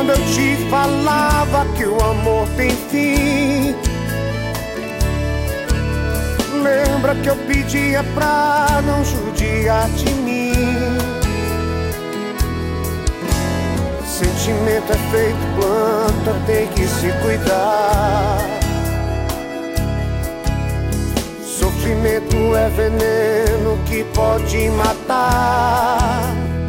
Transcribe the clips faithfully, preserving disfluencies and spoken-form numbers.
quando eu te falava que o amor tem fim? Lembra que eu pedia pra não judiar de mim? Sentimento é feito planta, tem que se cuidar. Sofrimento é veneno que pode matar.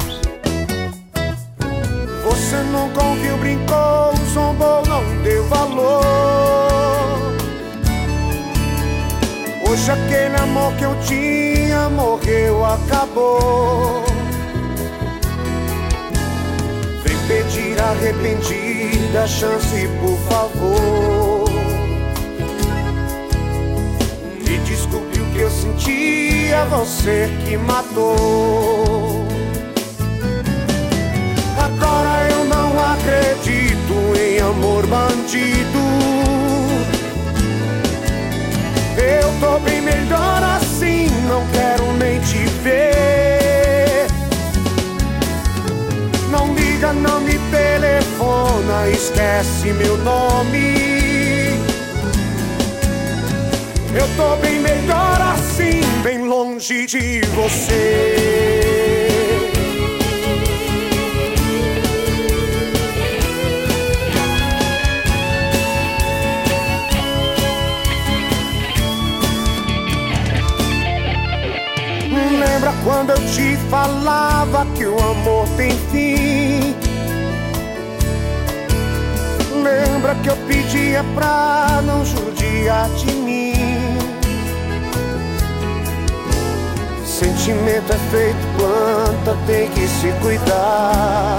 Você nunca ouviu, brincou, zombou, não deu valor. Hoje aquele amor que eu tinha morreu, acabou. Vem pedir arrependida, chance por favor. Me desculpe o que eu senti, é você que matou. Agora eu não acredito em amor bandido. Eu tô bem melhor assim, não quero nem te ver. Não liga, não me telefona, esquece meu nome. Eu tô bem melhor assim, bem longe de você. Lembra quando eu te falava que o amor tem fim? Lembra que eu pedia pra não judiar de mim? Sentimento é feito planta, tem que se cuidar.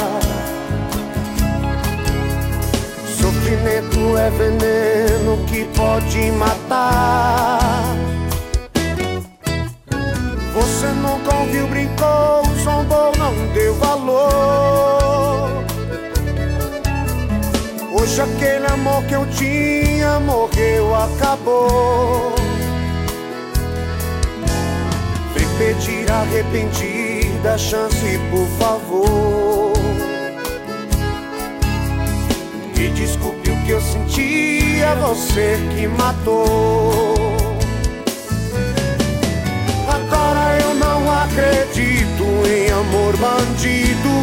Sofrimento é veneno que pode matar. Você nunca ouviu, brincou, zombou, não deu valor. Hoje aquele amor que eu tinha morreu, acabou. Vem pedir arrependida, chance por favor. Me desculpe o que eu senti, é você que matou. Agora eu não acredito em amor bandido.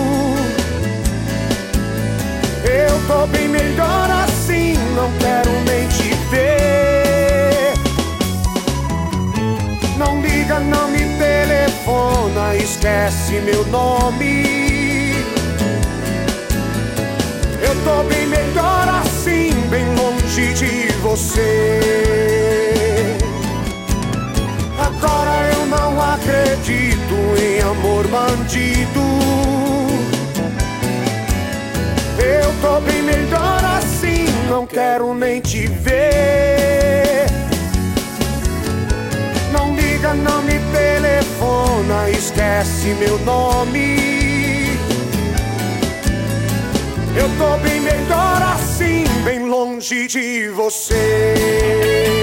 Eu tô bem melhor assim, não quero nem te ver. Não liga, não me telefona, esquece meu nome. Eu tô bem melhor assim, bem longe de você. Agora eu não acredito em amor bandido. Eu tô bem melhor assim, não quero nem te ver. Não liga, não me telefona, esquece meu nome. Eu tô bem melhor assim, bem longe de você.